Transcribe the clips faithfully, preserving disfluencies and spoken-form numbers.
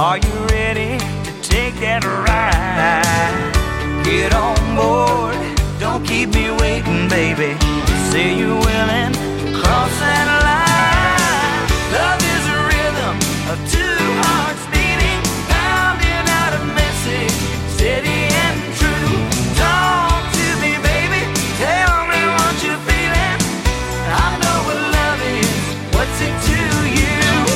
Are you ready to take that ride? Get on board, don't keep me waiting, baby. Say you're willing to cross that line. Love is a rhythm of two hearts beating, pounding out a message, steady and true. Talk to me, baby, tell me what you're feeling. I know what love is, what's it to you?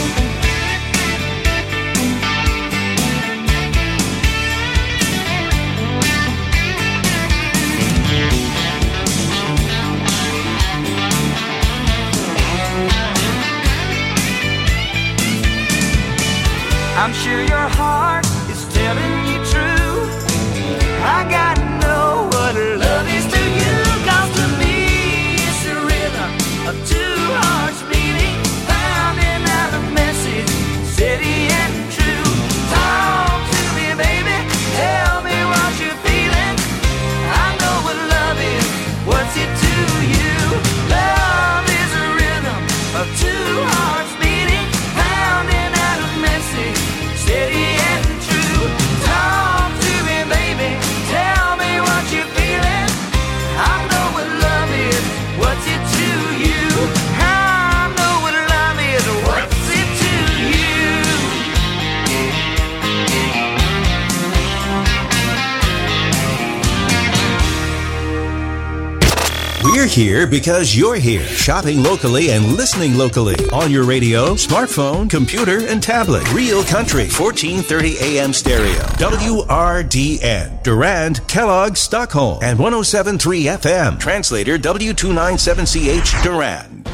I'm sure your heart is telling you true. I gotta know what love is to you. Cause to me it's a rhythm of two hearts beating, pounding out a message, steady and true. Talk to me, baby, tell me what you're feeling. I know what love is, what's it to you? Love is a rhythm of two hearts beating, pounding out a message, steady and true. Talk to me, baby, tell me what you're feeling. I know what love is, what's it to you? I know what love is, what's it to you? We're here because you're here, shopping locally and listening locally on your radio, smartphone, computer, and tablet. Real Country, fourteen thirty A M stereo. W R D N, Durand, Kellogg, Stockholm, and one oh seven point three F M. Translator W two ninety-seven C H, Durand.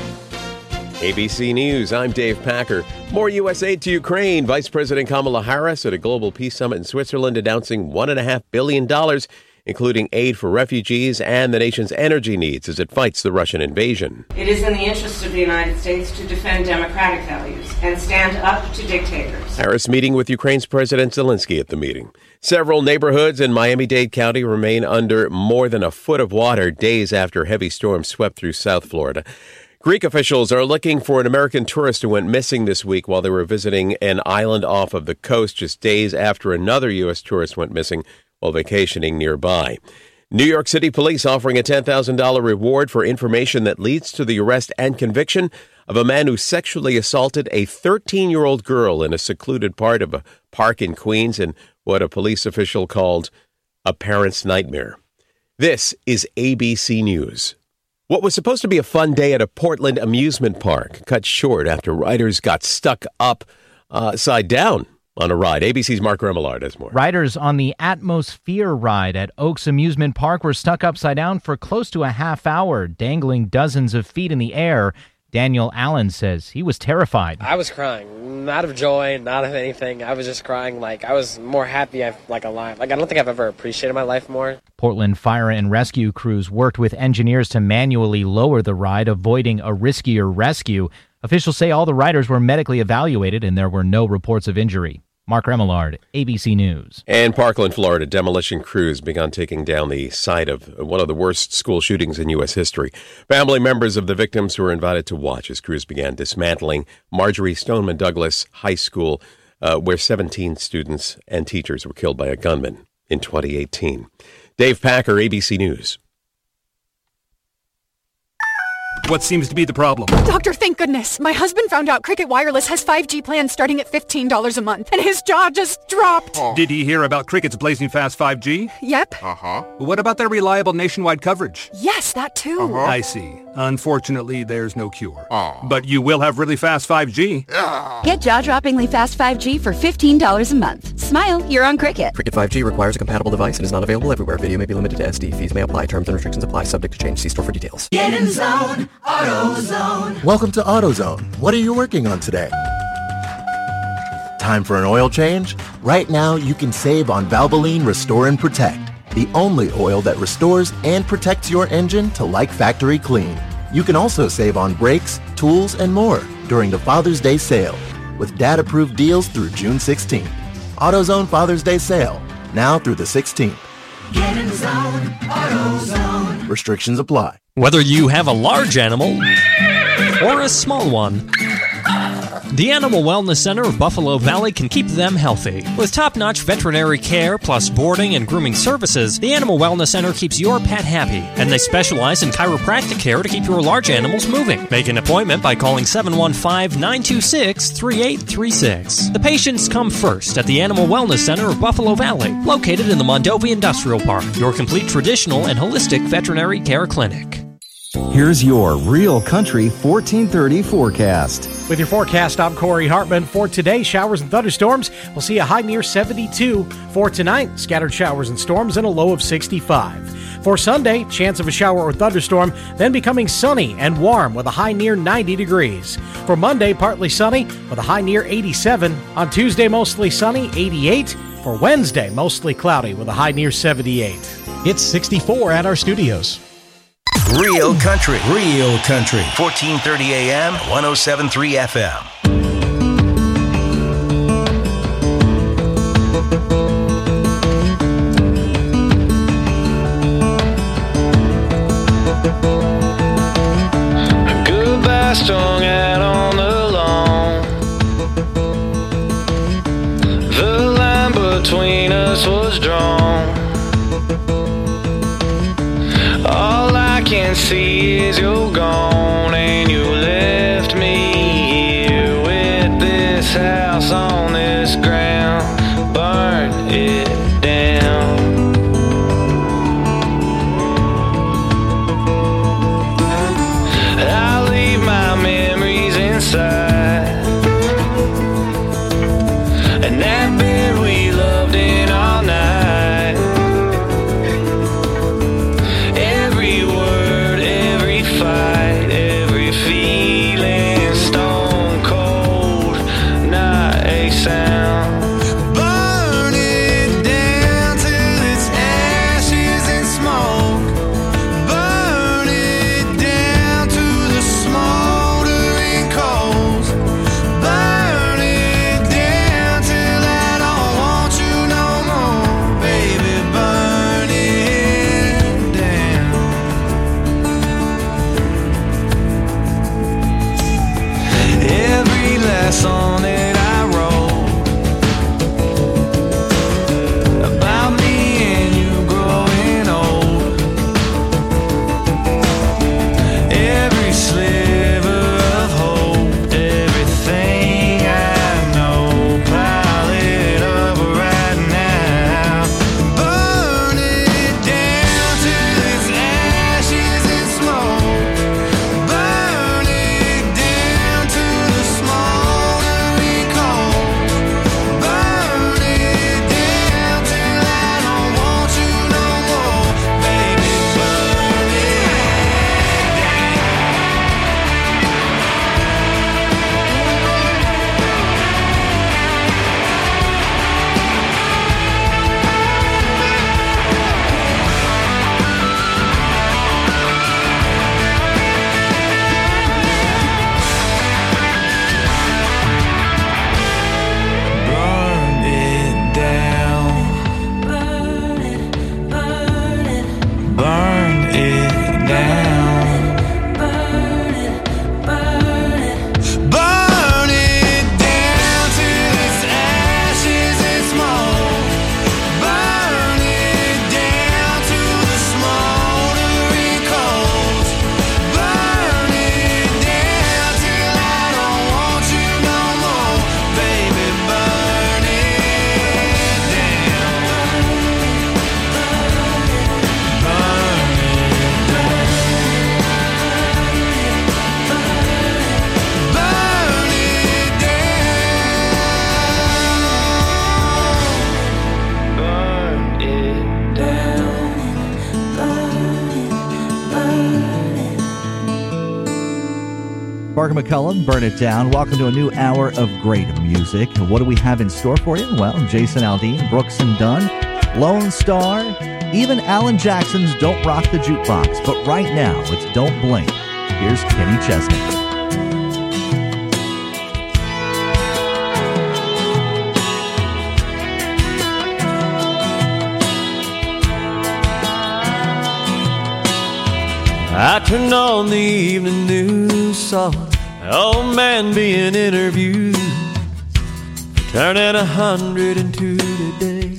A B C News, I'm Dave Packer. More U S aid to Ukraine. Vice President Kamala Harris at a global peace summit in Switzerland announcing one point five billion dollars, including aid for refugees and the nation's energy needs as it fights the Russian invasion. It is in the interest of the United States to defend democratic values and stand up to dictators. Harris meeting with Ukraine's President Zelensky at the meeting. Several neighborhoods in Miami-Dade County remain under more than a foot of water days after heavy storms swept through South Florida. Greek officials are looking for an American tourist who went missing this week while they were visiting an island off of the coast just days after another U S tourist went missing while vacationing nearby. New York City police offering a ten thousand dollars reward for information that leads to the arrest and conviction of a man who sexually assaulted a thirteen-year-old girl in a secluded part of a park in Queens in what a police official called a parent's nightmare. This is A B C News. What was supposed to be a fun day at a Portland amusement park cut short after riders got stuck up uh, side down on a ride. A B C's Mark Remillard has more. Riders on the Atmosphere ride at Oaks Amusement Park were stuck upside down for close to a half hour, dangling dozens of feet in the air. Daniel Allen says he was terrified. I was crying, not of joy, not of anything. I was just crying like I was more happy, I'm like alive. Like I don't think I've ever appreciated my life more. Portland fire and rescue crews worked with engineers to manually lower the ride, avoiding a riskier rescue. Officials say all the riders were medically evaluated and there were no reports of injury. Mark Remillard, A B C News. And Parkland, Florida, demolition crews began taking down the site of one of the worst school shootings in U S history. Family members of the victims were invited to watch as crews began dismantling Marjorie Stoneman Douglas High School, uh, where seventeen students and teachers were killed by a gunman in twenty eighteen. Dave Packer, A B C News. What seems to be the problem? Doctor, thank goodness. My husband found out Cricket Wireless has five G plans starting at fifteen dollars a month, and his jaw just dropped. Oh. Did he hear about Cricket's blazing fast five G? Yep. Uh-huh. What about their reliable nationwide coverage? Yes, that too. Uh-huh. I see. Unfortunately, there's no cure. Oh. But you will have really fast five G. Oh. Get jaw-droppingly fast five G for fifteen dollars a month. Smile, you're on Cricket. Cricket five G requires a compatible device and is not available everywhere. Video may be limited to S D. Fees may apply. Terms and restrictions apply. Subject to change. See store for details. Get in zone. AutoZone. Welcome to AutoZone. What are you working on today? Time for an oil change? Right now, you can save on Valvoline Restore and Protect, the only oil that restores and protects your engine to like factory clean. You can also save on brakes, tools, and more during the Father's Day sale with dad-approved deals through June sixteenth. AutoZone Father's Day sale, now through the sixteenth. Get in zone. AutoZone. Restrictions apply. Whether you have a large animal or a small one, The Animal Wellness Center of Buffalo Valley can keep them healthy. With top-notch veterinary care plus boarding and grooming services, the Animal Wellness Center keeps your pet happy, and they specialize in chiropractic care to keep your large animals moving. Make an appointment by calling seven one five, nine two six, three eight three six. The patients come first at the Animal Wellness Center of Buffalo Valley, located in the Mondovi Industrial Park, your complete traditional and holistic veterinary care clinic. Here's your Real Country fourteen thirty forecast. With your forecast, I'm Corey Hartman. For today, showers and thunderstorms. We'll see a high near seventy-two. For tonight, scattered showers and storms and a low of sixty-five. For Sunday, chance of a shower or thunderstorm, then becoming sunny and warm with a high near ninety degrees. For Monday, partly sunny with a high near eighty-seven. On Tuesday, mostly sunny, eighty-eight. For Wednesday, mostly cloudy with a high near seventy-eight. It's sixty-four at our studios. Real Country, Real Country, fourteen thirty A M, one oh seven point three F M. Goodbye strung out on the lawn. The line between us was drawn. All I can see is you're gone, and you left me here with this house on this ground. Burn it down. I'll leave my memories inside, and that bed we loved in all night. Song that I wrote about me and you growing old. Every sliver of hope, everything I know, pile it up right now. Burn it down till it's ashes and smoke. Burn it down to the small. Parker McCullum, Burn It Down. Welcome to a new hour of great music. What do we have in store for you? Well, Jason Aldean, Brooks and Dunn, Lone Star, even Alan Jackson's Don't Rock the Jukebox. But right now, it's Don't Blink. Here's Kenny Chesney. I turned on the evening news, saw old man being interviewed, turning a hundred and two today.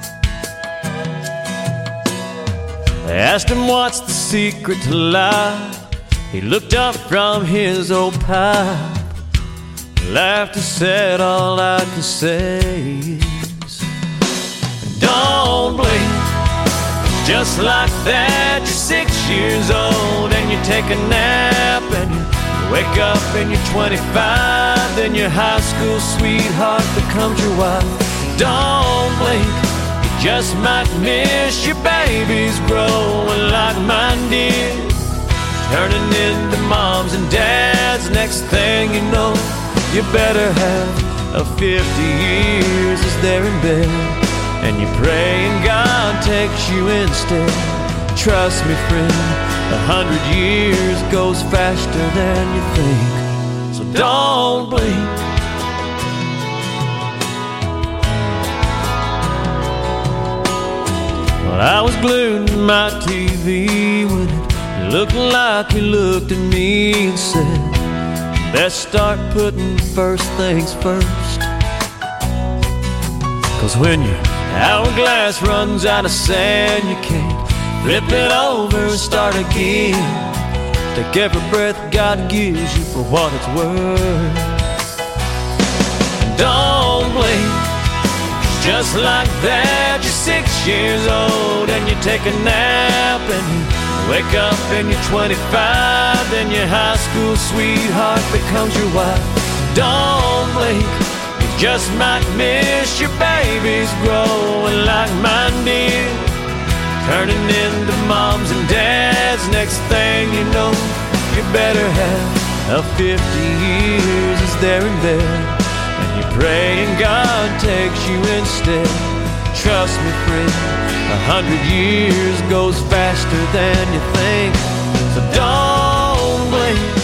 They asked him what's the secret to life. He looked up from his old pipe, laughed and said, all I can say is, don't blink. Just like that, you're six years old and you take a nap and you wake up and you're twenty-five. Then your high school sweetheart becomes your wife. Don't blink, you just might miss your babies growing like mine did, turning into moms and dads. Next thing you know, you better have a fifty years as they're in bed, and you pray and God takes you instead. Trust me, friend, a hundred years goes faster than you think, so don't blink. Well, I was glued to my T V when it looked like he looked at me and said, best start putting first things first. Cause when your hourglass runs out of sand, you can't flip it over and start again. Take every breath God gives you for what it's worth. And don't blink. Just like that, you're six years old and you take a nap and you wake up and you're twenty-five. Then your high school sweetheart becomes your wife. Don't blink. You just might miss your babies growing like mine did, turning into moms and dads. Next thing you know, you better have a fifty years as they're in bed, and you pray and God takes you instead. Trust me, friend, a hundred years goes faster than you think, so don't blink.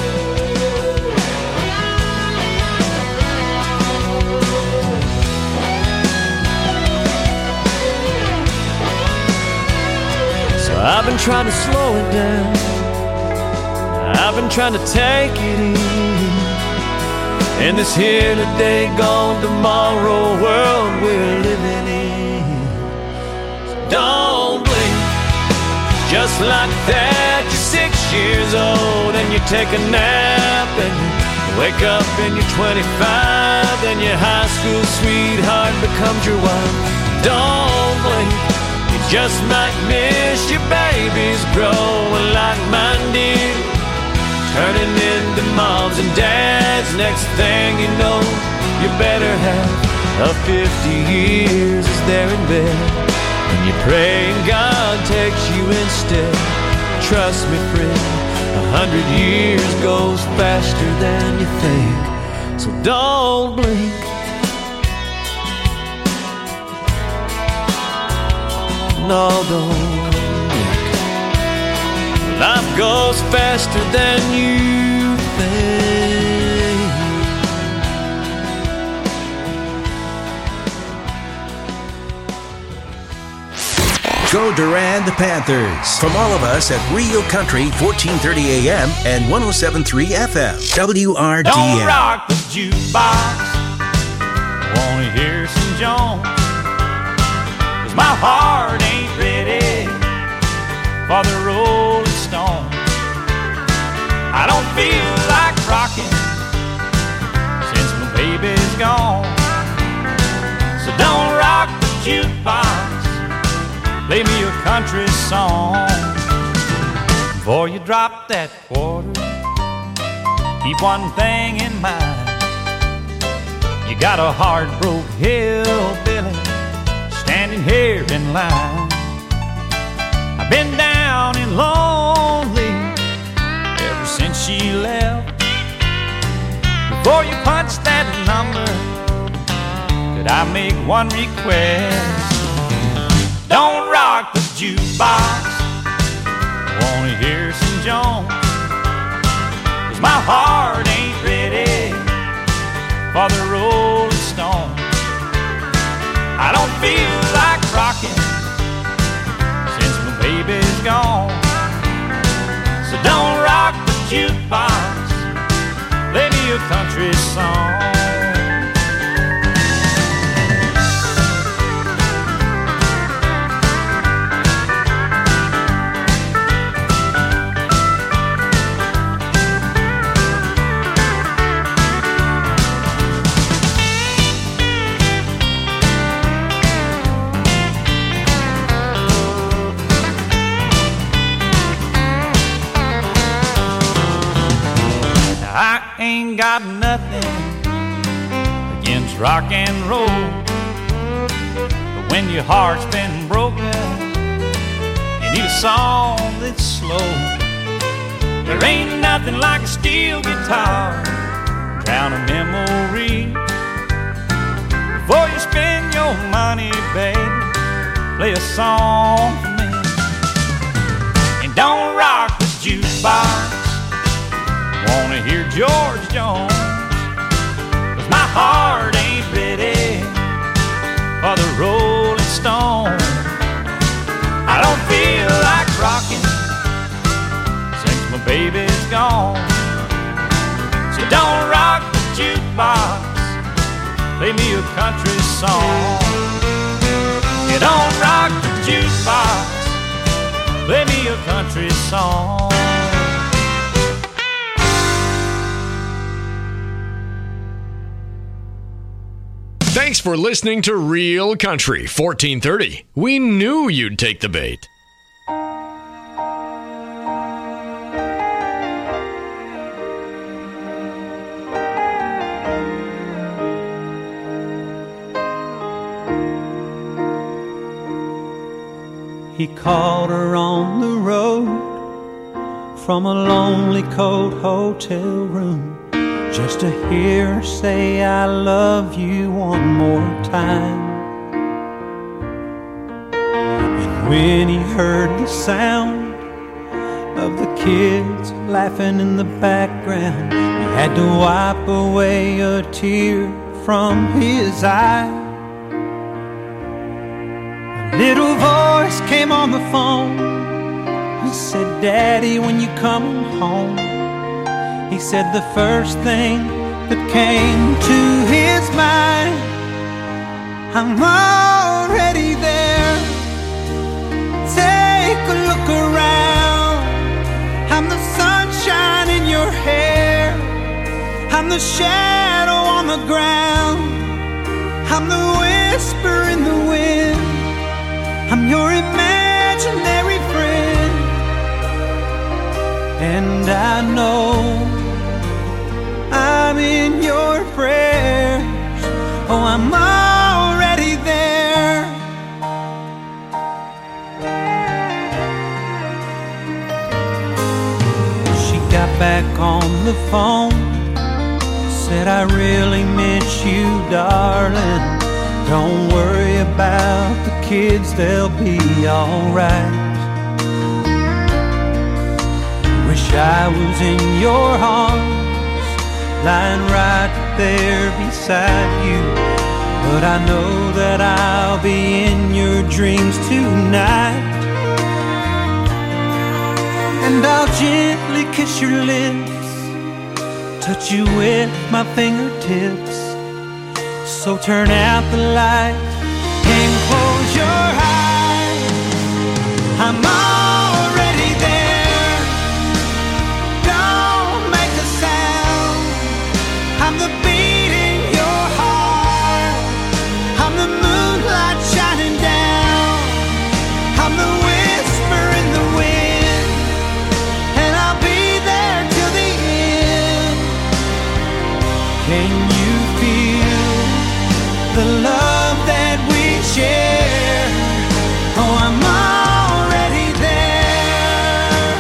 I've been trying to slow it down, I've been trying to take it easy in this here today, gone tomorrow world we're living in. So don't blink. Just like that, you're six years old and you take a nap and you wake up and you're twenty-five. Then your high school sweetheart becomes your wife. Don't blink. Just might miss your babies growing like mine did, turning into moms and dads. Next thing you know, you better have a fifty years as they're in bed, and you pray and God takes you instead. Trust me, friend, a hundred years goes faster than you think, so don't blink. No, don't blink. Life goes faster than you think. Go Durand Panthers. From all of us at Real Country, fourteen thirty A M and one oh seven point three F M, W R D M. Don't rock the jukebox, wanna hear some Jones, 'cause my heart ain't ready for the Rolling Stones. I don't feel like rocking since my baby's gone. So don't rock the jukebox, play me a country song. Before you drop that quarter, keep one thing in mind. You got a hard-broke hillbilly standing here in line. I've been down and lonely ever since she left. Before you punch that number, could I make one request? Don't rock the jukebox, wanna hear some Jones, 'cause my heart ain't ready for the Rolling Stones. I don't feel like rocking since my baby's gone. So don't rock the jukebox, country song. I ain't got nothing against rock and roll, but when your heart's been broken, you need a song that's slow. There ain't nothing like a steel guitar, drown a memory. Before you spend your money, baby, play a song for me. And don't rock the jukebox, wanna hear George Jones, 'cause my heart ain't ready for the Rolling Stones. I don't feel like rocking since my baby's gone. So don't rock the jukebox, play me a country song. You don't rock the jukebox, play me a country song. Thanks for listening to Real Country fourteen thirty. We knew you'd take the bait. He called her on the road from a lonely cold hotel room, just to hear her say I love you one more time. And when he heard the sound of the kids laughing in the background, he had to wipe away a tear from his eye. A little voice came on the phone. He said, Daddy, when you come home. He said the first thing that came to his mind, I'm already there. Take a look around. I'm the sunshine in your hair. I'm the shadow on the ground. I'm the whisper in the wind. I'm your imaginary friend. And I know I'm in your prayers. Oh, I'm already there. She got back on the phone, said I really miss you, darling. Don't worry about the kids, they'll be alright. Wish I was in your arms, lying right there beside you, but I know that I'll be in your dreams tonight. And I'll gently kiss your lips, touch you with my fingertips. So turn out the light and close your eyes. I'm already there. Don't make a sound. I'm the beat in your heart. I'm the moonlight shining down. I'm the whisper in the wind. And I'll be there till the end. Can you feel the love that we share? Oh, I'm already there.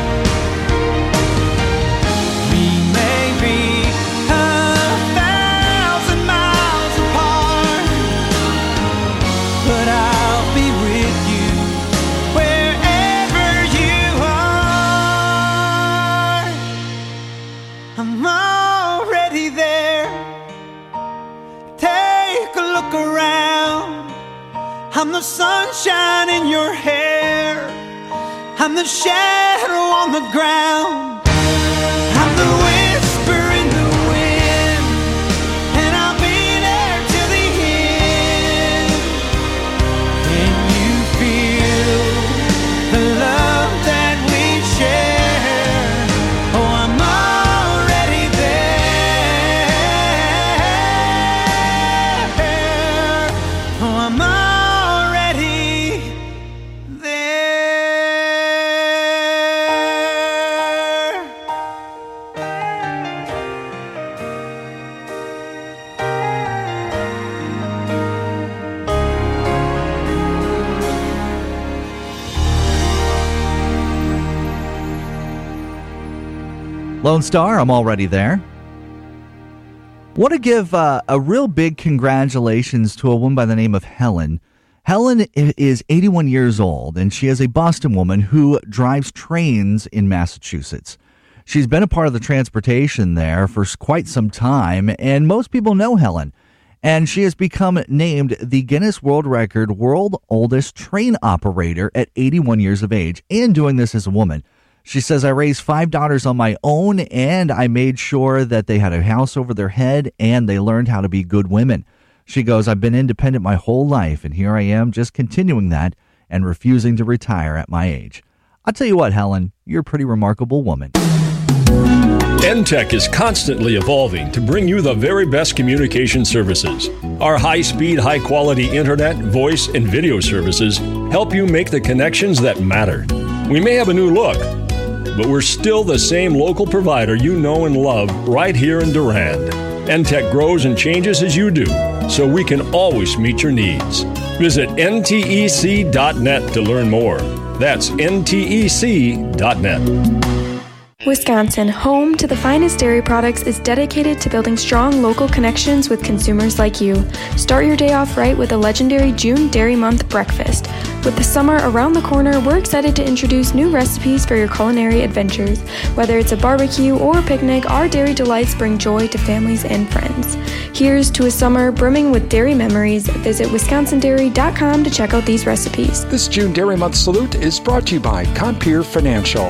We may be a thousand miles apart, but I'll be with you wherever you are. I'm already there. Take a look around. I'm the sunshine in your hair. I'm the shadow on the ground. I'm the whisper in the wind. Lone Star, I'm already there. Want to give uh, a real big congratulations to a woman by the name of Helen. Helen is eighty-one years old, and she is a Boston woman who drives trains in Massachusetts. She's been a part of the transportation there for quite some time, and most people know Helen. And she has become named the Guinness World Record World Oldest Train Operator at eighty-one years of age, and doing this as a woman. She says, I raised five daughters on my own, and I made sure that they had a house over their head, and they learned how to be good women. She goes, I've been independent my whole life, and here I am just continuing that and refusing to retire at my age. I'll tell you what, Helen, you're a pretty remarkable woman. N T E C is constantly evolving to bring you the very best communication services. Our high-speed, high-quality internet, voice, and video services help you make the connections that matter. We may have a new look, but we're still the same local provider you know and love right here in Durand. N T E C grows and changes as you do, so we can always meet your needs. Visit N T E C dot net to learn more. That's N T E C dot net. Wisconsin, home to the finest dairy products, is dedicated to building strong local connections with consumers like you. Start your day off right with a legendary June Dairy Month breakfast. With the summer around the corner, we're excited to introduce new recipes for your culinary adventures. Whether it's a barbecue or a picnic, our dairy delights bring joy to families and friends. Here's to a summer brimming with dairy memories. Visit wisconsin dairy dot com to check out these recipes. This June Dairy Month salute is brought to you by Compeer Financial.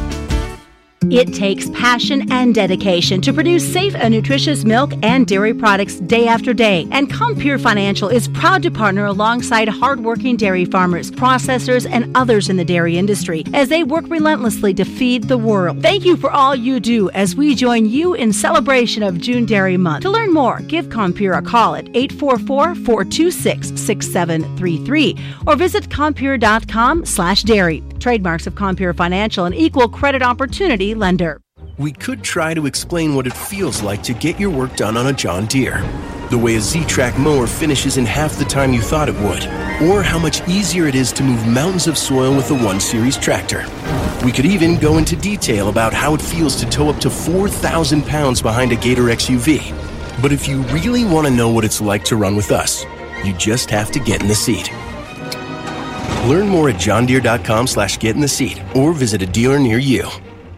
It takes passion and dedication to produce safe and nutritious milk and dairy products day after day. And Compeer Financial is proud to partner alongside hardworking dairy farmers, processors, and others in the dairy industry as they work relentlessly to feed the world. Thank you for all you do as we join you in celebration of June Dairy Month. To learn more, give Compeer a call at eight four four, four two six, six seven three three or visit compeer dot com slash dairy. Trademarks of Compeer Financial, an equal credit opportunity lender. We could try to explain what it feels like to get your work done on a John Deere. The way a Z-Track mower finishes in half the time you thought it would. Or how much easier it is to move mountains of soil with a one series tractor. We could even go into detail about how it feels to tow up to four thousand pounds behind a Gator X U V. But if you really want to know what it's like to run with us, you just have to get in the seat. Learn more at john deere dot com slash get in the seat or visit a dealer near you.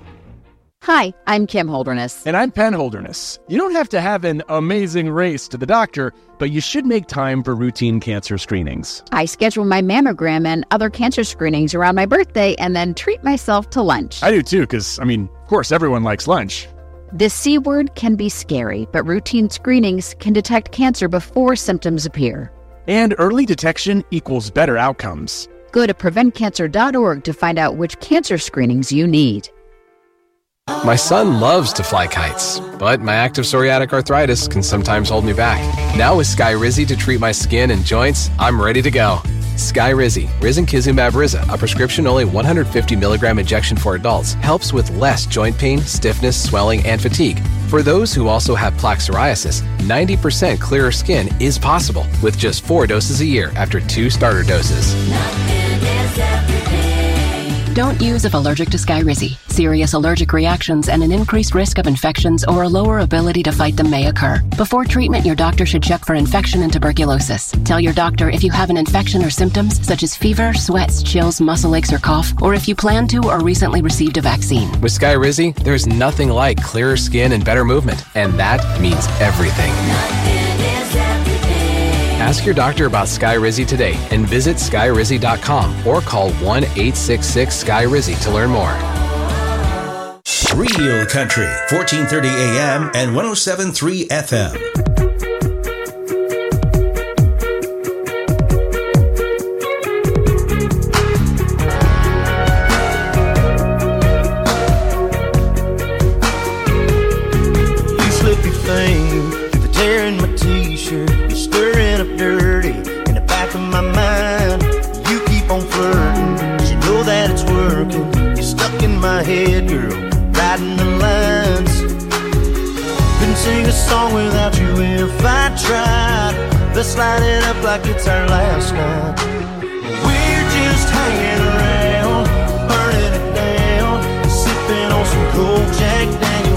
Hi, I'm Kim Holderness. And I'm Penn Holderness. You don't have to have an amazing race to the doctor, but you should make time for routine cancer screenings. I schedule my mammogram and other cancer screenings around my birthday and then treat myself to lunch. I do too, because, I mean, of course, everyone likes lunch. The C word can be scary, but routine screenings can detect cancer before symptoms appear. And early detection equals better outcomes. Go to prevent cancer dot org to find out which cancer screenings you need. My son loves to fly kites, but my active psoriatic arthritis can sometimes hold me back. Now with Skyrizi to treat my skin and joints, I'm ready to go. Skyrizi, risankizumab Riza, a prescription-only one hundred fifty milligram injection for adults, helps with less joint pain, stiffness, swelling, and fatigue. For those who also have plaque psoriasis, ninety percent clearer skin is possible with just four doses a year after two starter doses. Don't use if allergic to Skyrizi. Serious allergic reactions and an increased risk of infections or a lower ability to fight them may occur. Before treatment, your doctor should check for infection and tuberculosis. Tell your doctor if you have an infection or symptoms such as fever, sweats, chills, muscle aches, or cough, or if you plan to or recently received a vaccine. With Skyrizi, there's nothing like clearer skin and better movement, and that means everything. Ask your doctor about Skyrizi today and visit skyrizi dot com or call one eight six six Sky Rizzy to learn more. Real Country, fourteen thirty A M and one oh seven point three F M. You slippy thing, the tear in my t-shirt, you're stirring up dirty in the back of my mind. You keep on flirting, 'cause you know that it's working. You're stuck in my head, girl, riding the lines. Couldn't sing a song without you if I tried. Let's light it up like it's our last night. We're just hanging around, burning it down, sipping on some cold Jack Daniels.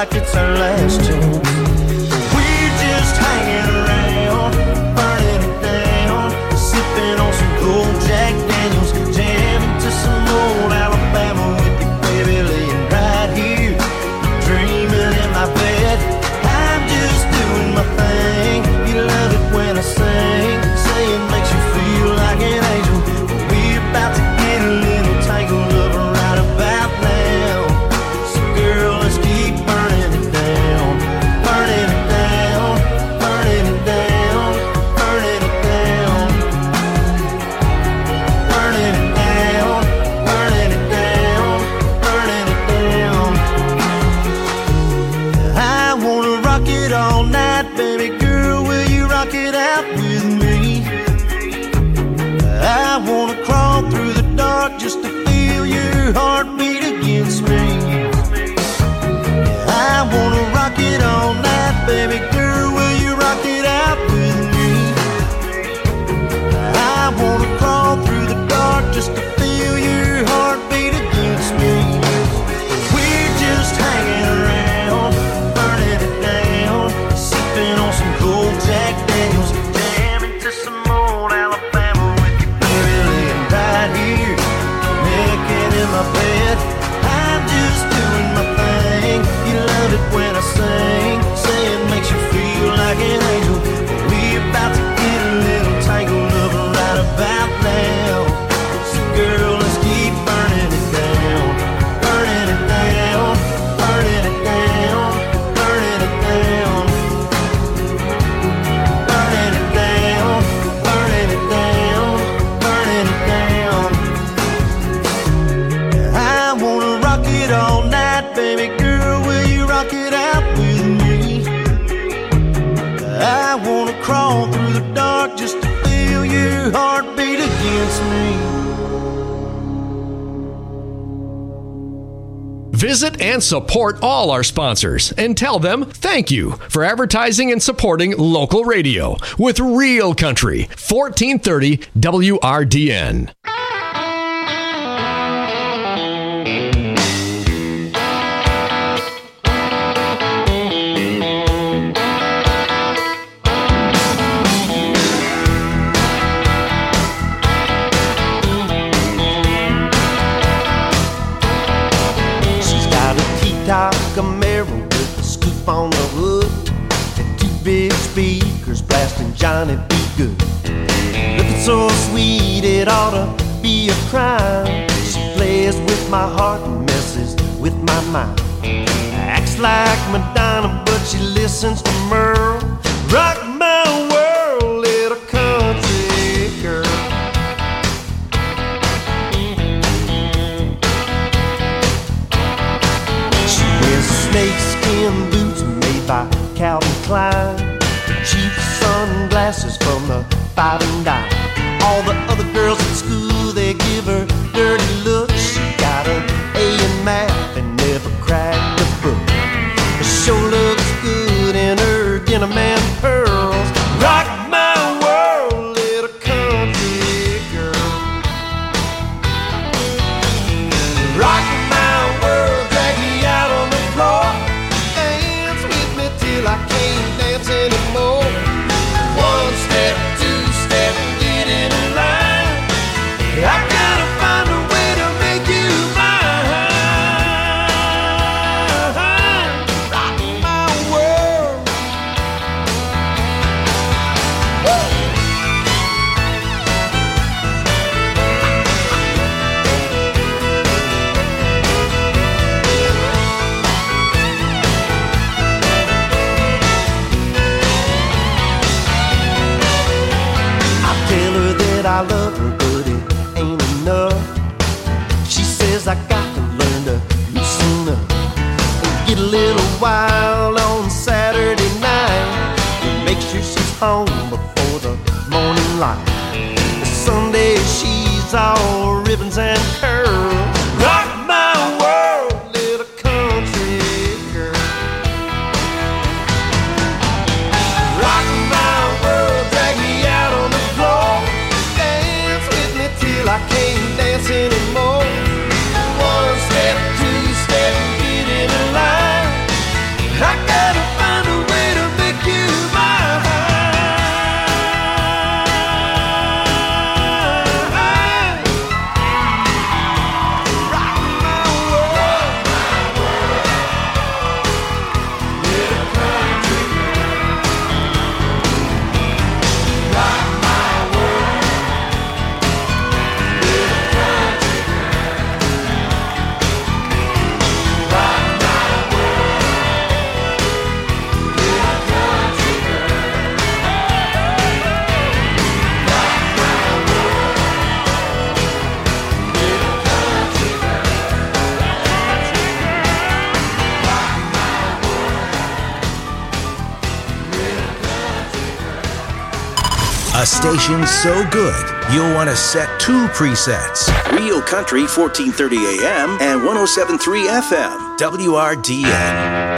like it's our last chance. We're just hanging around, burning it down, sipping on some cold Jack Daniels, jamming to some old Alabama with your baby laying right here, dreaming in my bed. I'm just doing my thing. You love it when I sing, say it makes you feel like an angel. We're about to get a little tangled up right about now. So girl, let's keep burning it down, burning it down, burning it down, burning it down, burning it down, burning it down, burning it down. I wanna rock it all night, baby girl, will you rock it out with me? I wanna crawl through the dark just to feel your heartbeat against me. I wanna rock it all night, baby girl, will you rock it out with me? I wanna crawl through the dark just to feel your heartbeat against me. We're just hanging around, burning it down, sipping on some cold Jack Daniels, jamming to some old Alabama with your baby laying right here, naked in my bed. I'm just doing my thing. You love it when I sing, say it makes you feel like an angel. We're about to get a little tangled up right about now. So girl, let's keep burning it down, burning it down, burning it down, burning it down, burning it down, burning it down, burning it down. I wanna rock it all night, baby girl, will you rock it out with me? I wanna crawl through the dark just to feel your heartbeat against me. Visit and support all our sponsors and tell them thank you for advertising and supporting local radio with Real Country, fourteen thirty W R D N. She's got a T-top Camaro with a scoop on the hood and two big speakers blasting Johnny B. Good. Looking so sweet it ought to be a crime. She plays with my heart and messes with my mind. Acts like Madonna but she listens to Merle. Rock my world, little country girl. She wears snakeskin boots made by Calvin Klein, cheap sunglasses from the five and dime. All the other girls at school, they give her dirty looks. She got an A in math and never cracked a book. She sure looks good in her denim and pearls. Rock my world, little country girl. Rock my world, drag me out on the floor. Dance with me till I can't dance anymore. One step, two step, get in line. I gotta find a way to make you mine. Rock my world. I tell her that I love her, but it ain't enough. She says I got to learn to loosen up and get a little wild on Saturday night and make sure she's home before the morning light. Sunday she's all ribbons and curls. Rock my world, little country girl. Rock my world, drag me out on the floor. Dance with me till I can't dance anymore. One step, two step, get in line. A station so good, you'll want to set two presets. Real Country, fourteen thirty A M and one oh seven point three F M, W R D N.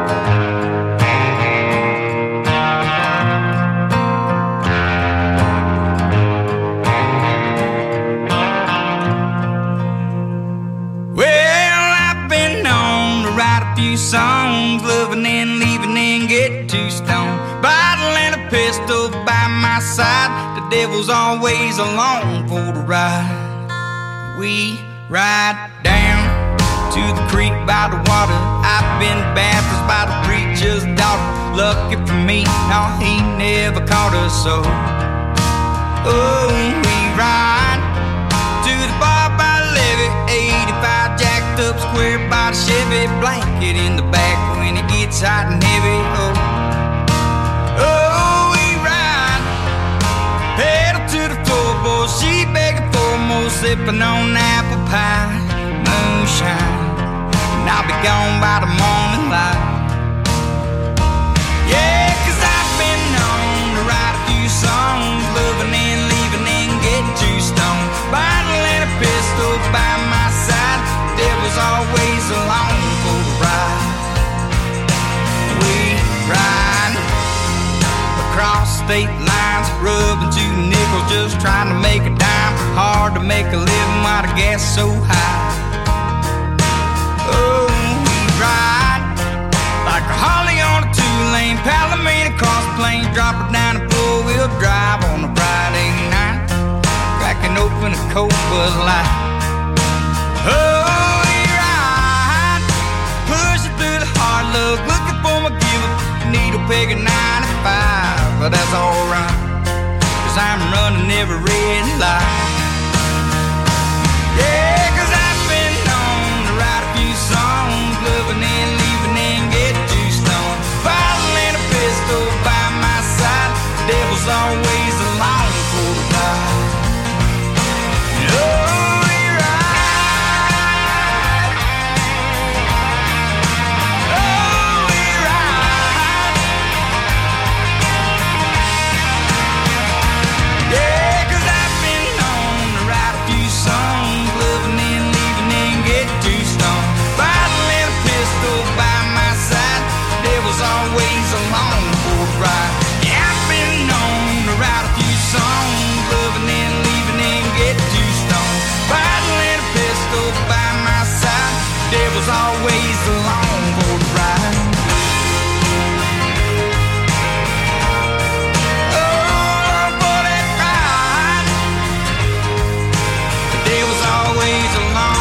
Songs, loving and leaving and get too stoned. Bottle and a pistol by my side. The devil's always along for the ride. We ride down to the creek by the water. I've been baptized by the preacher's daughter. Lucky for me, no, he never caught us so. Oh, we ride to the bar by the levee, eighty-five jacked up square by the Chevy, blanket in the back when it gets hot and heavy. Oh, oh, we ride, pedal to the floorboard, she begging for more, sipping on apple pie, moonshine, and I'll be gone by the morning light. Yeah, 'cause I've been known to write a few songs, loving and leaving and get too stoned. Bottle and a pistol by my side, devil's always along for the ride. We ride across state lines, rubbing two nickels, just trying to make a dime. Hard to make a living while the gas is so high. Oh, we ride like a Harley on a two-lane Palomino cross plains, drop it down a four-wheel drive on a Friday night, cracking open a cold Bud Light. Oh, we ride, pushing through the hard luck, looking for my giver, needle peg at ninety-five, but that's alright, 'cause I'm running every red light. Yeah, 'cause I've been known to write a few songs, loving and leaving and get too stoned. Bottle and a pistol by my side, devil's always along for the ride. Oh, always along for the ride. Yeah, I've been known to write a few songs, loving and leaving and get too stoned. Bottle and a pistol by my side, devil's always along for the ride. Oh, for that ride, the devil's always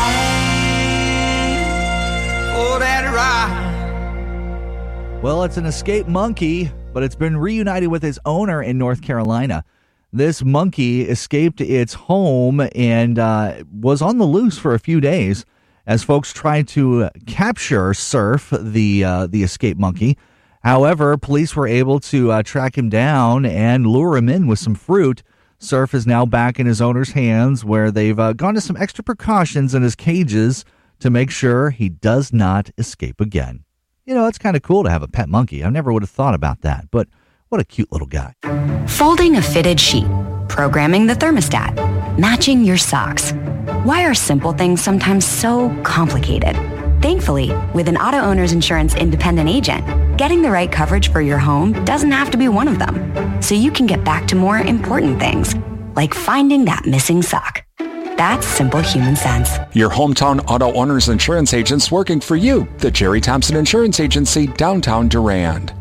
along for that ride. Well, it's an escaped monkey, but it's been reunited with its owner in North Carolina. This monkey escaped its home and uh, was on the loose for a few days as folks tried to capture Surf, the uh, the escaped monkey. However, police were able to uh, track him down and lure him in with some fruit. Surf is now back in his owner's hands, where they've uh, gone to some extra precautions in his cages to make sure he does not escape again. You know, it's kind of cool to have a pet monkey. I never would have thought about that, but what a cute little guy. Folding a fitted sheet, programming the thermostat, matching your socks. Why are simple things sometimes so complicated? Thankfully, with an auto owner's insurance independent agent, getting the right coverage for your home doesn't have to be one of them. So you can get back to more important things, like finding that missing sock. That's simple human sense. Your hometown auto owner's insurance agents working for you. The Jerry Thompson Insurance Agency, downtown Durand.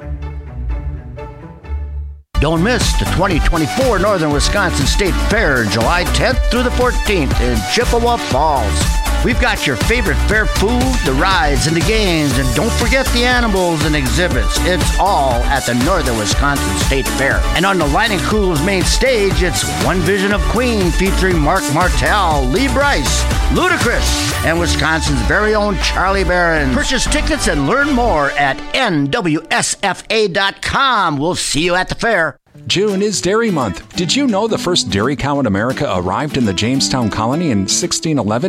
Don't miss the twenty twenty-four Northern Wisconsin State Fair, July tenth through the fourteenth in Chippewa Falls. We've got your favorite fair food, the rides, and the games, and don't forget the animals and exhibits. It's all at the Northern Wisconsin State Fair. And on the Lining Cool's main stage, it's One Vision of Queen featuring Mark Martel, Lee Brice, Ludacris, and Wisconsin's very own Charlie Barron. Purchase tickets and learn more at N W S F A dot com. We'll see you at the fair. June is Dairy Month. Did you know the first dairy cow in America arrived in the Jamestown colony in sixteen eleven?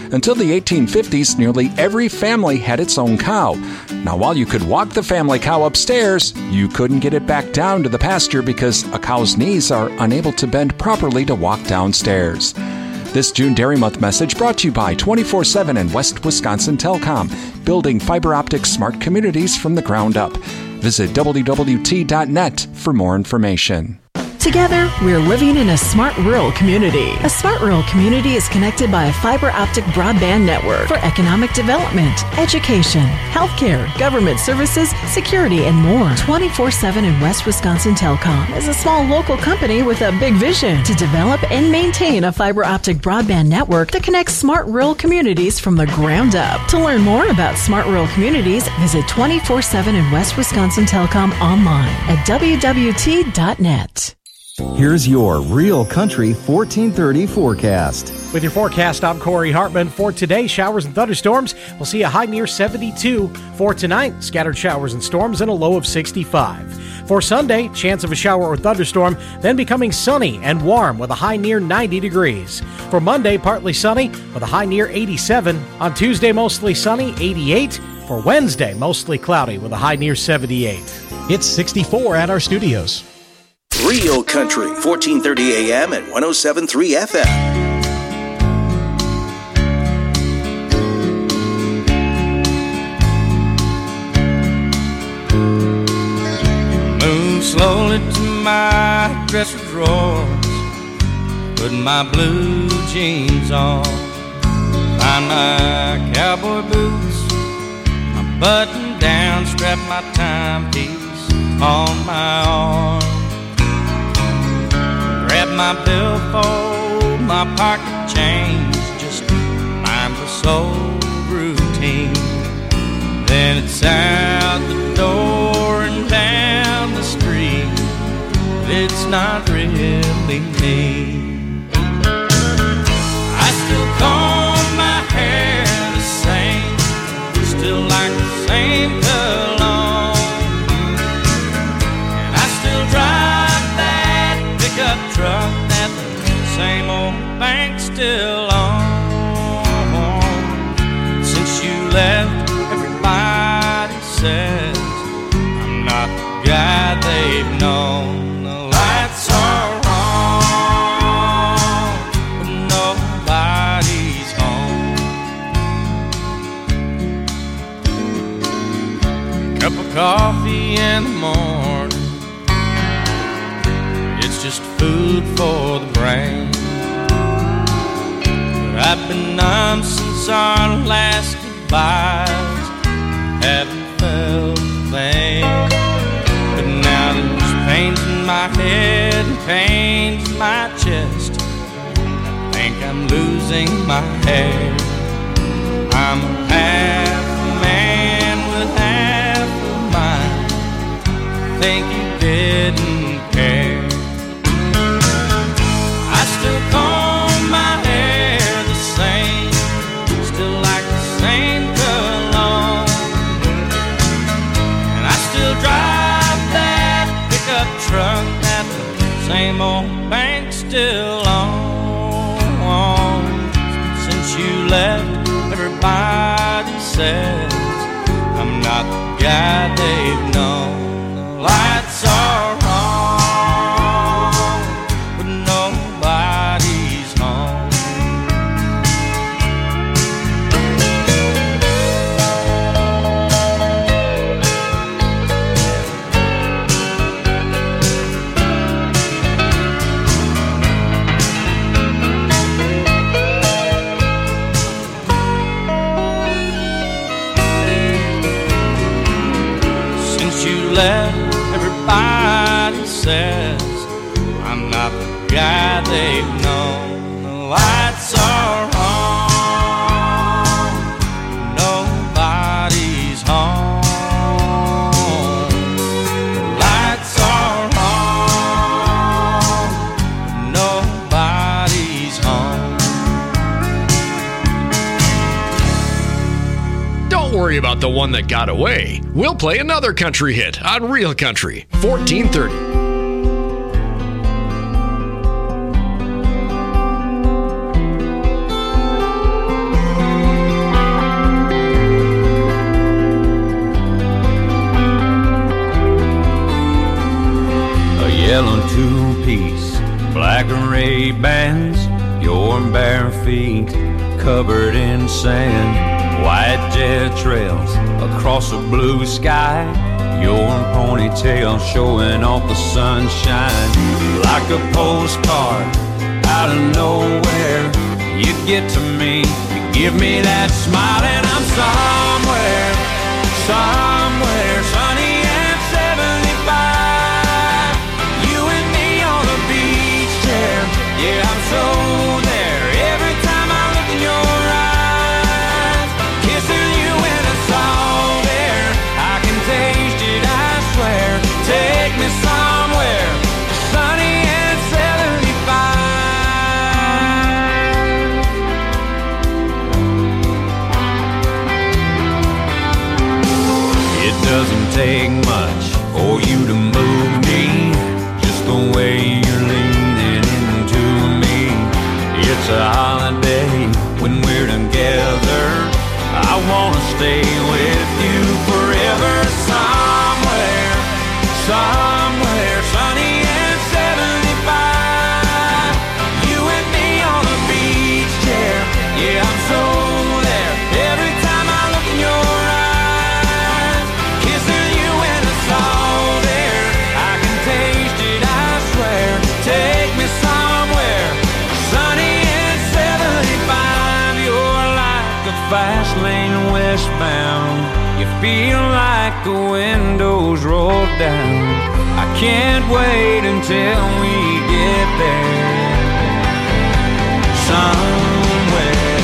Until the eighteen fifties, nearly every family had its own cow. Now, while you could walk the family cow upstairs, you couldn't get it back down to the pasture because a cow's knees are unable to bend properly to walk downstairs. This June Dairy Month message brought to you by twenty-four seven and West Wisconsin Telecom, building fiber optic smart communities from the ground up. Visit W W T dot net for more information. Together, we're living in a smart rural community. A smart rural community is connected by a fiber optic broadband network for economic development, education, healthcare, government services, security, and more. twenty-four seven and West Wisconsin Telecom is a small local company with a big vision to develop and maintain a fiber optic broadband network that connects smart rural communities from the ground up. To learn more about smart rural communities, visit twenty-four seven and West Wisconsin Telecom online at W W T dot net. Here's your Real Country fourteen thirty forecast. With your forecast, I'm Corey Hartman. For today, showers and thunderstorms. We'll see a high near seventy-two. For tonight, scattered showers and storms and a low of sixty-five. For Sunday, chance of a shower or thunderstorm, then becoming sunny and warm with a high near ninety degrees. For Monday, partly sunny with a high near eighty-seven. On Tuesday, mostly sunny, eighty-eight. For Wednesday, mostly cloudy with a high near seventy-eight. It's sixty-four at our studios. Real Country, fourteen thirty A M and one oh seven point three F M. Move slowly to my dresser drawers, put my blue jeans on, find my cowboy boots, my button down, strap my timepiece on my arm. Grab my billfold, my pocket change, just mindless old routine. Then it's out the door and down the street, but it's not really me. I still comb my hair the same, still like the same cologne, and I still drive pickup truck that the same old bank still on. Since you left, everybody says I'm not the guy they've known. The lights are on, but nobody's home. Cup of coffee in the morning, just food for the brain. But I've been numb since our last goodbyes, haven't felt a thing. But now there's pains in my head and pains in my chest. I think I'm losing my hair. I'm a half man with half a mind. Think you didn't care. Still comb my hair the same, still like the same cologne, and I still drive that pickup truck that the same old bank still owns. Since you left, everybody says I'm not the guy they've known. The lights are left, everybody says I'm not the guy they've known. The lights are on, nobody's home. The lights are on, nobody's home. Don't worry about the one that got away. We'll play another country hit on Real Country, fourteen thirty. yellow two-piece, black Ray-Bans, your bare feet covered in sand, white jet trails across a blue sky, your ponytail showing off the sunshine. Like a postcard out of nowhere, you get to me, you give me that smile, and I'm somewhere, somewhere sunny and seventy-five. You and me on the beach chair, yeah, I'm so there. Every time I look in your eyes, kissing you in a salt air, I can taste it, I swear. Take me somewhere sunny and seventy-five. It doesn't take much for you to move me, just the way you're leaning into me. It's a holiday when we're together, I wanna stay with you forever. Somewhere, somewhere sunny and seventy-five. You and me on the beach chair, yeah, I'm so there. Every time I look in your eyes, kissing you in the salt air, I can taste it, I swear. Take me somewhere sunny and seventy-five. You're like a fast lane westbound, you feel like the windows roll down. I can't wait until we get there. Somewhere,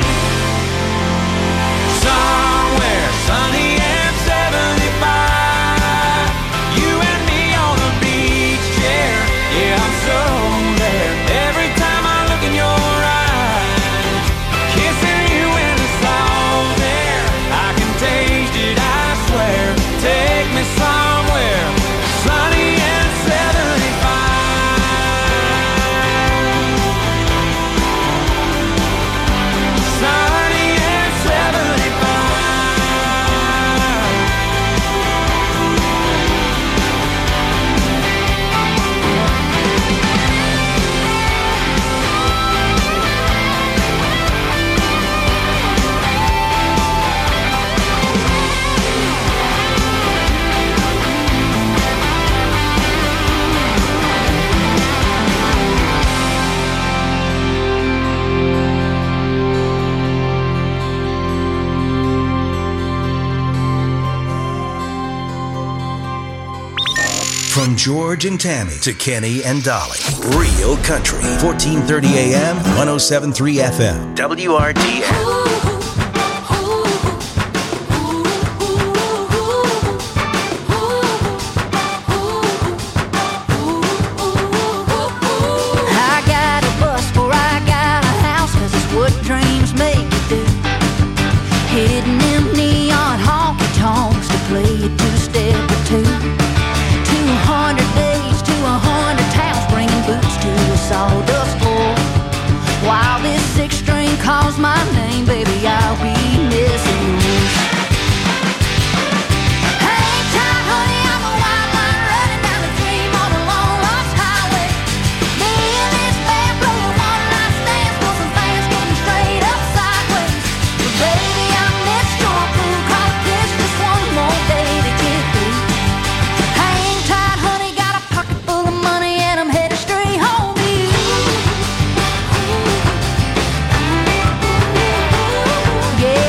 somewhere sunny and seventy-five. You and me on the beach chair, yeah, I'm so there. Every time I look in your eyes, kissing you in the salt air, I can taste it, I swear. Take me somewhere sunny and seventy-five. Sunny and seventy-five. From George and Tammy to Kenny and Dolly. Real Country. fourteen thirty A M, one oh seven point three F M. W R D N. I got a bus before I got a house, 'cause it's what dreams make you do. Hitting them neon honky tonks to play a two-step or two. Two hundred days to a hundred towns, bringing boots to a sawdust floor. While this six string calls my name, baby, I'll be missing you. Hang tight, honey, I'm a wild line running down the dream on a long lost highway. Me and this band blowing one night stands for some fans getting straight up sideways. But baby, I missed your crew, cause this just one more day to get through. Hang tight, honey, got a pocket full of money and I'm headed straight home to you. Yeah.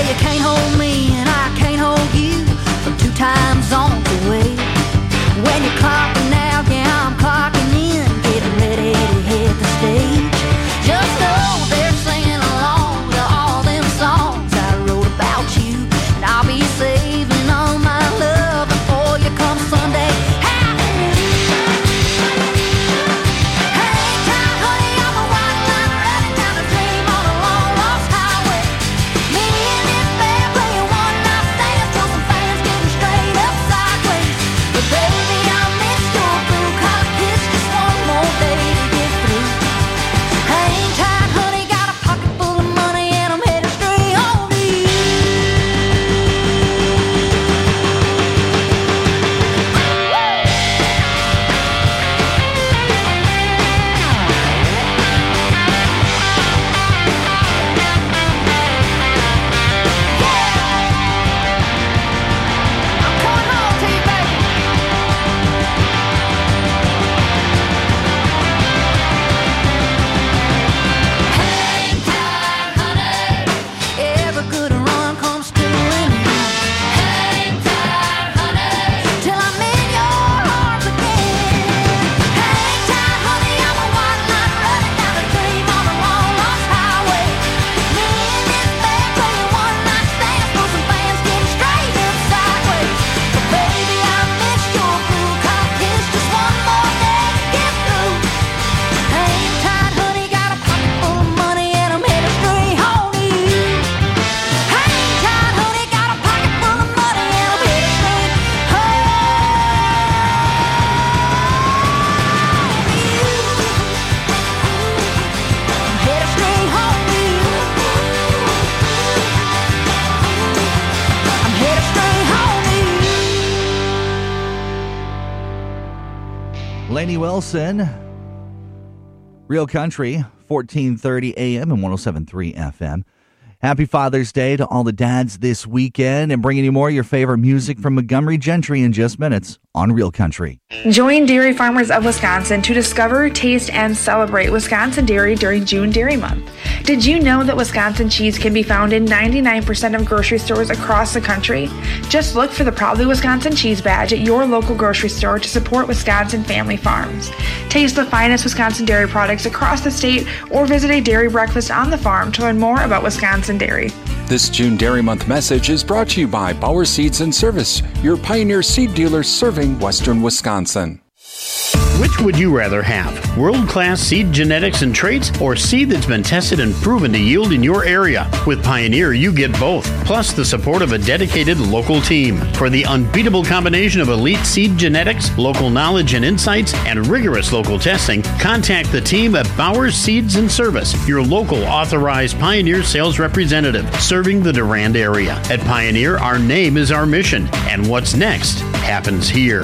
Lainey Wilson, Real Country, fourteen thirty A M and one oh seven point three F M. Happy Father's Day to all the dads this weekend, and bringing you more of your favorite music from Montgomery Gentry in just minutes on Real Country. Join dairy farmers of Wisconsin to discover, taste, and celebrate Wisconsin dairy during June Dairy Month. Did you know that Wisconsin cheese can be found in ninety-nine percent of grocery stores across the country? Just look for the Proudly Wisconsin cheese badge at your local grocery store to support Wisconsin family farms. Taste the finest Wisconsin dairy products across the state or visit a dairy breakfast on the farm to learn more about Wisconsin dairy. This June Dairy Month message is brought to you by Bauer Seeds and Service, your Pioneer seed dealer serving Western Wisconsin. Which would you rather have? World-class seed genetics and traits, or seed that's been tested and proven to yield in your area? With Pioneer, you get both, plus the support of a dedicated local team. For the unbeatable combination of elite seed genetics, local knowledge and insights, and rigorous local testing, contact the team at Bauer Seeds and Service, your local authorized Pioneer sales representative, serving the Durand area. At Pioneer, our name is our mission, and what's next happens here.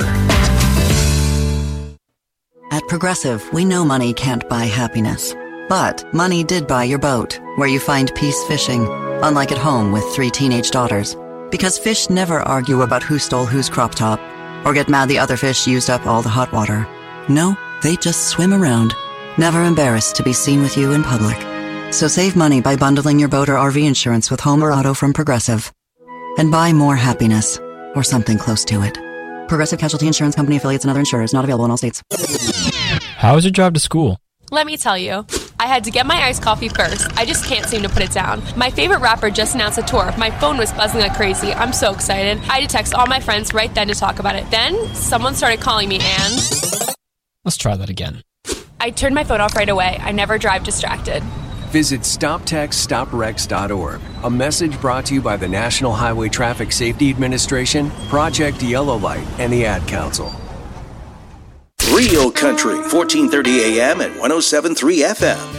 At Progressive, we know money can't buy happiness. But money did buy your boat, where you find peace fishing, unlike at home with three teenage daughters. Because fish never argue about who stole whose crop top, or get mad the other fish used up all the hot water. No, they just swim around, never embarrassed to be seen with you in public. So save money by bundling your boat or R V insurance with home or auto from Progressive. And buy more happiness, or something close to it. Progressive Casualty Insurance Company, affiliates, and other insurers. Not available in all states. How was your drive to school? Let me tell you. I had to get my iced coffee first. I just can't seem to put it down. My favorite rapper just announced a tour. My phone was buzzing like crazy. I'm so excited. I had to text all my friends right then to talk about it. Then, someone started calling me and... Let's try that again. I turned my phone off right away. I never drive distracted. Visit stop text stop wrecks dot org. A message brought to you by the National Highway Traffic Safety Administration, Project Yellow Light, and the Ad Council. Real Country, fourteen thirty A M and one oh seven point three F M.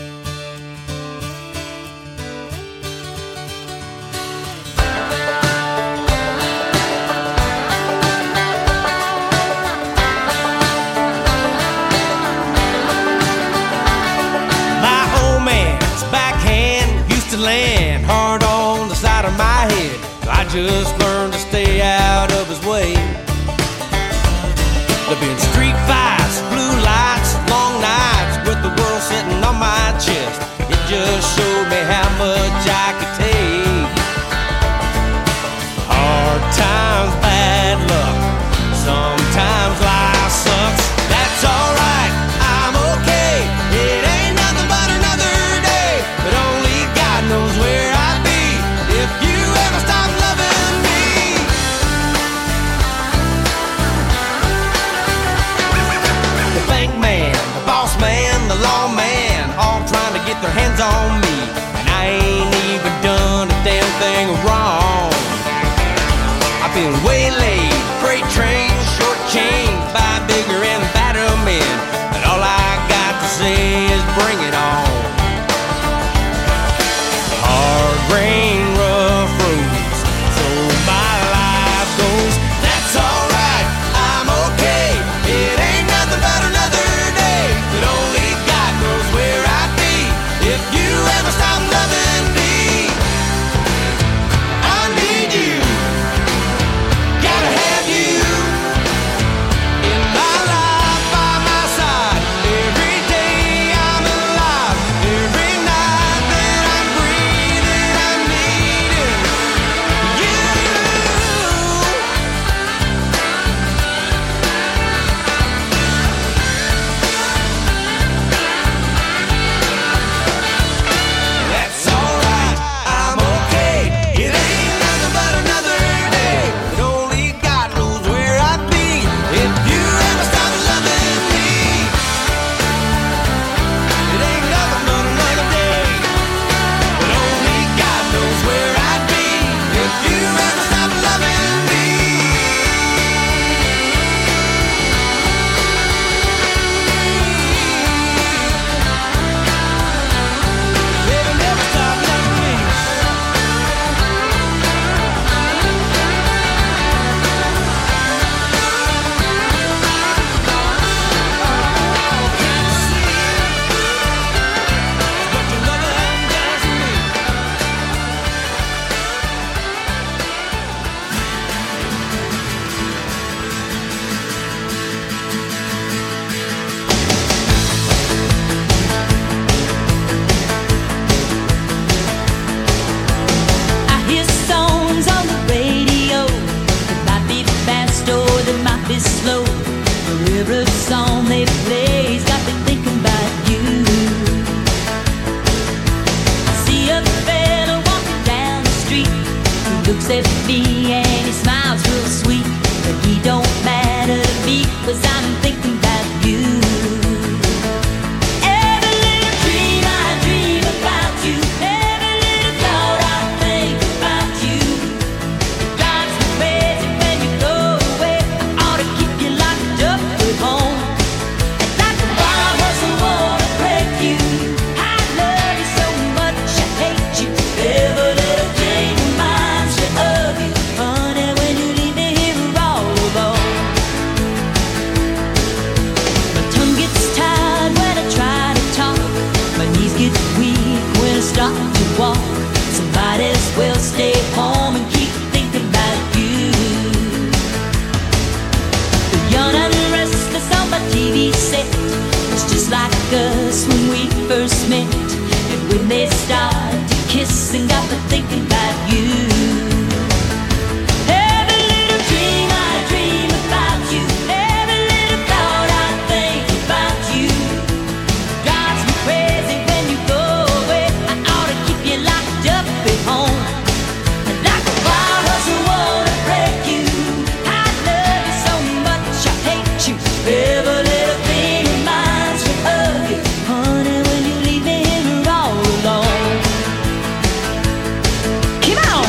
Land hard on the side of my head, so I just learned to stay out of his way. There've been street fights, blue lights, long nights with the world sitting on my chest. It just showed me how much I could take. Hard times, bad luck, sometimes life sucks. That's alright, I'm okay. It ain't nothing but another day, but only God knows where I'd be if you ever stop loving me. The bank man, the boss man, the lawman, all trying to get their hands on me, and I ain't even done a damn thing wrong. I've been waylaid, freight trains, short chains by bigger and badder men, but all I got to say is bring it on. Hard rain, rough roads, so my life goes. That's alright, I'm okay. It ain't nothing but another day, but only God knows where I'd be if you ever stop loving me. I need you. Gotta have first song they play's got me thinking about you. I see a fella walking down the street. He looks at me and he smiles real sweet. But he don't matter to me, 'cause I'm thinking about you. Every little dream I dream about you. Every little thought I think about you. It drives me crazy when you go away. I ought to keep you locked up at home. And like a wild horse, I wanna break you. I love you so much, I hate you. Every little thing reminds me of you. Honey, when you leave me here all alone. My tongue gets tired when I try to talk. My knees get weak when I start to walk. So might as well stay home and keep thinking about you. The young and restless on my T V set. It's just like us when we first met. And when they start to kiss and got me thinking about you. Every little dream I dream about you. Every little thought I think about you. Drives me crazy when you go away. I ought to keep you locked up at home. And like a wild horse, I wanna break you. I love you so much, I hate you. Every little thing reminds me of you. Honey, when you leave me here all alone. Come on!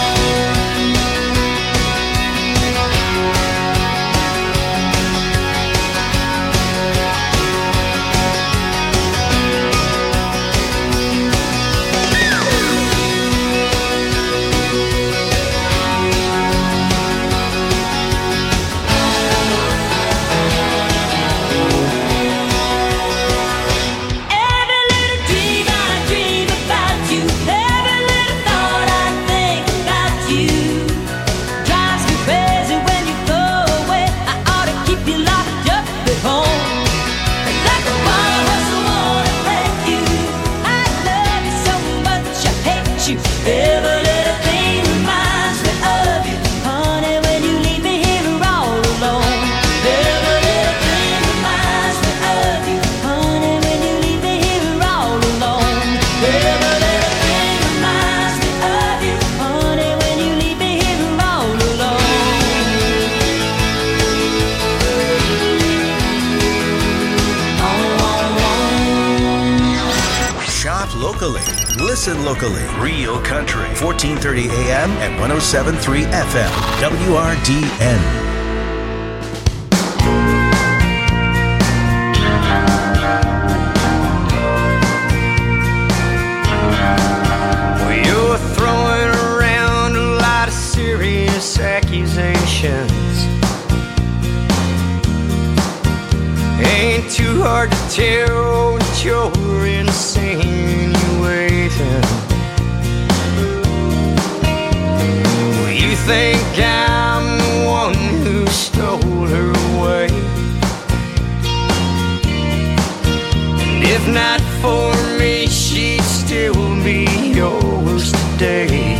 Every little dream I dream about you. Every little thought I think about you. Drives me crazy when you go away. I ought to keep you locked up at home. And like a wild horse, I wanna break you. I love you so much, I hate you. Every little thing reminds me of you. Honey, when you leave me here all alone. Every little thing reminds me of you. Honey, when you leave me here all alone. Every little thing reminds me of you. Honey, when you leave me here all alone. Shop locally. Listen locally. Real Country. fourteen thirty A M and one oh seven point three F M. W R D N. Well, you're throwing around a lot of serious accusations. Ain't too hard to tell that you're insinuating. Well, you think I'm the one who stole her away. And if not for me, she'd still be yours today.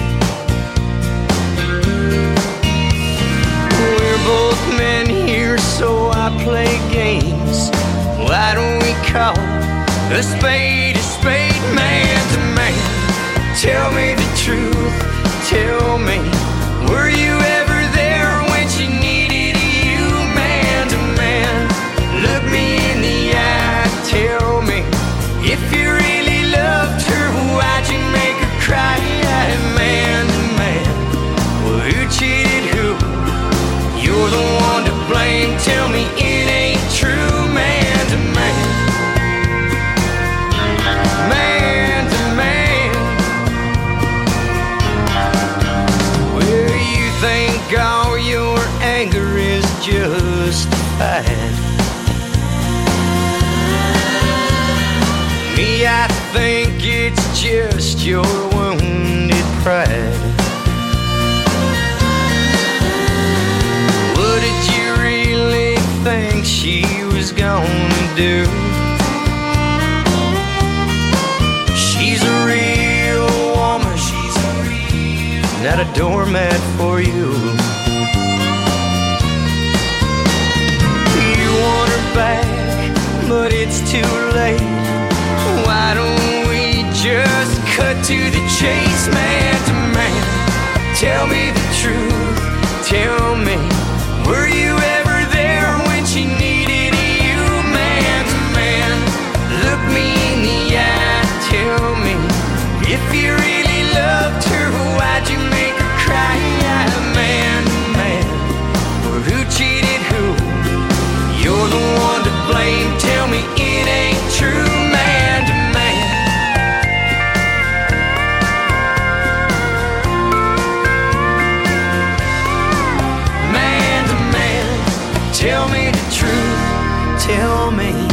We're both men here, so I play games. Why don't we call a spade a spade, man to man? Tell me the truth, tell me, were you ever there when she needed you, man to man? Look me in the eye, tell me, if you really loved her, why'd you make her cry, man to man? Well, who cheated who? You're the one to blame, tell me it ain't true, man to man. Man to man. Well, you think all your anger is justified. Me, I think it's just your wounded pride. What did you really think she was gonna do? She's a real woman, she's a real, not a doormat for you. You want her to the chase, man to man. Tell me the truth, tell me, were you ever there when she needed you, man to man? Look me in the eye, tell me, if you really loved her, why'd you make her cry, man to man? Well, who cheated who? You're the one to blame, tell me it ain't true, man to man. Man to man, tell me the truth, tell me